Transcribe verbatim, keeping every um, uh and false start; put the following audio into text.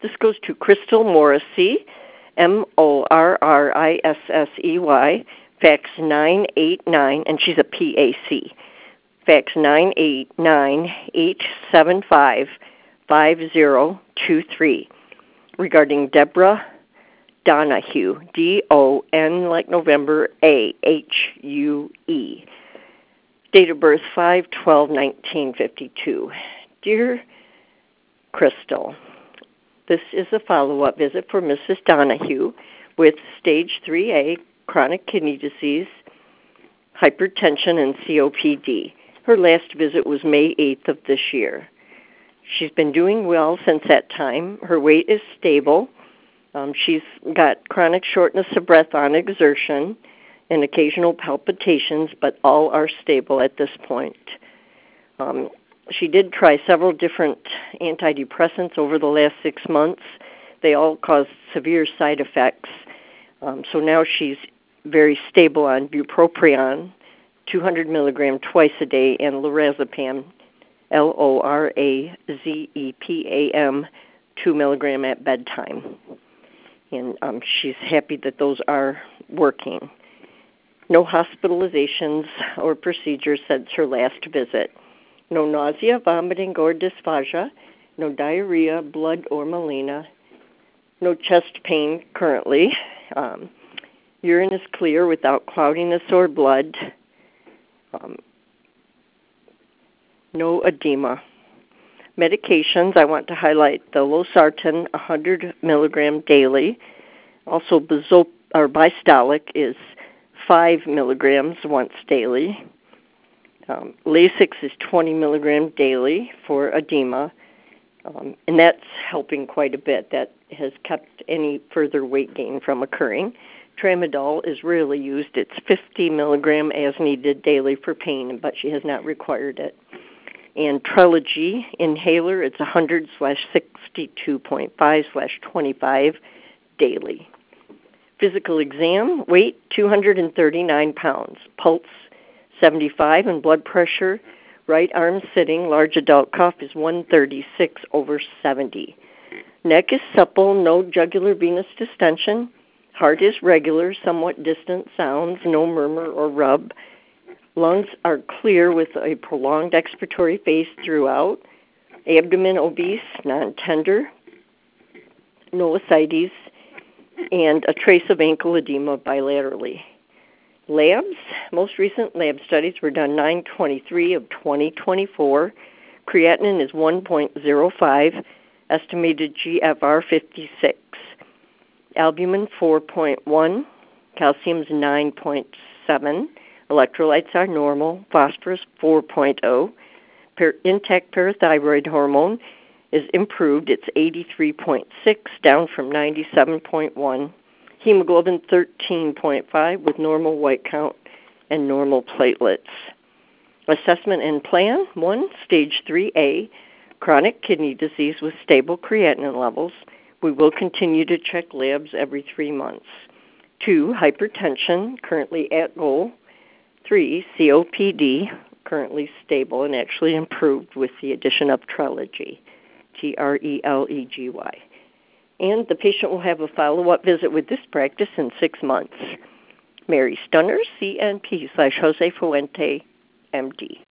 This goes to Crystal Morrissey, M O R R I S S E Y, fax nine eight nine, and she's a P A C, fax nine eight nine, eight seven five, five zero two three, regarding Deborah Donahue, D O N like November, A H U E. Date of birth five twelve nineteen fifty-two. Dear Crystal, this is a follow-up visit for Missus Donahue with stage three A, chronic kidney disease, hypertension, and C O P D. Her last visit was May eighth of this year. She's been doing well since that time. Her weight is stable. Um, she's got chronic shortness of breath on exertion and occasional palpitations, but all are stable at this point. Um, she did try several different antidepressants over the last six months. They all caused severe side effects. Um, so now she's very stable on bupropion, two hundred milligram twice a day, and lorazepam, L O R A Z E P A M, two milligram at bedtime. And um, she's happy that those are working. No hospitalizations or procedures since her last visit. No nausea, vomiting, or dysphagia. No diarrhea, blood, or melena. No chest pain currently. Um, urine is clear without cloudiness or blood. Um, no edema. Medications, I want to highlight the losartan, one hundred milligram daily. Also, Bizop- or Bistolic is five milligrams once daily. Um, Lasix is twenty milligram daily for edema, um, and that's helping quite a bit. That has kept any further weight gain from occurring. Tramadol is rarely used. It's fifty milligram as needed daily for pain, but she has not required it. And Trelegy inhaler, it's one hundred slash sixty-two point five slash twenty-five daily. Physical exam, weight two hundred thirty-nine pounds, pulse seventy-five, and blood pressure, right arm sitting, large adult cough is one thirty-six over seventy. Neck is supple, no jugular venous distension. Heart is regular, somewhat distant sounds, no murmur or rub. Lungs are clear with a prolonged expiratory phase throughout. Abdomen obese, non-tender, no ascites, and a trace of ankle edema bilaterally. Labs, most recent lab studies were done nine twenty-three of twenty twenty-four. Creatinine is one point zero five, estimated G F R fifty-six. Albumin four point one, calcium is nine point seven. Electrolytes are normal. Phosphorus four point zero. Per- intact parathyroid hormone is improved. It's eighty-three point six, down from ninety-seven point one. Hemoglobin thirteen point five with normal white count and normal platelets. Assessment and plan. One, stage three A, chronic kidney disease with stable creatinine levels. We will continue to check labs every three months. Two, hypertension, currently at goal. Three, C O P D, currently stable and actually improved with the addition of Trelegy, T R E L E G Y. And the patient will have a follow-up visit with this practice in six months. Mary Stunner, C N P slash Jose Fuente, M D.